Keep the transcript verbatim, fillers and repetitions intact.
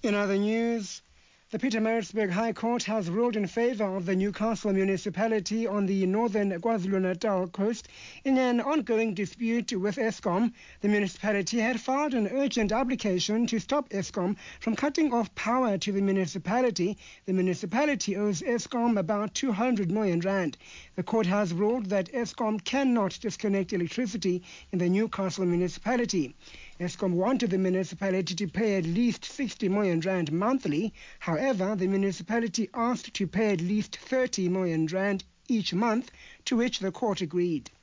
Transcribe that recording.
In other news, the Pietermaritzburg High Court has ruled in favour of the Newcastle municipality on the northern KwaZulu-Natal coast in an ongoing dispute with Eskom. The municipality had filed an urgent application to stop Eskom from cutting off power to the municipality. The municipality owes Eskom about two hundred million rand. The court has ruled that Eskom cannot disconnect electricity in the Newcastle municipality. Eskom wanted the municipality to pay at least sixty million rand monthly. However, the municipality asked to pay at least thirty million rand each month, to which the court agreed.